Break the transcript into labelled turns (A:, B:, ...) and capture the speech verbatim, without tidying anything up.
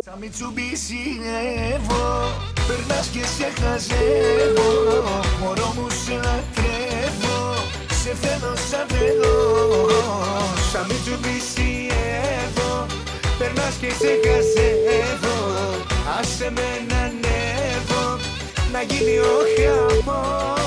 A: Σαν Μιτσουμπίσι περνάς και σε χαζεύω. Μωρό μου σε λατρεύω, σε θέλω σαν τρελό. Σαν Μιτσουμπίσι περνάς και σε χαζεύω. Άσε με να ανέβω, να γίνει ο χαμός.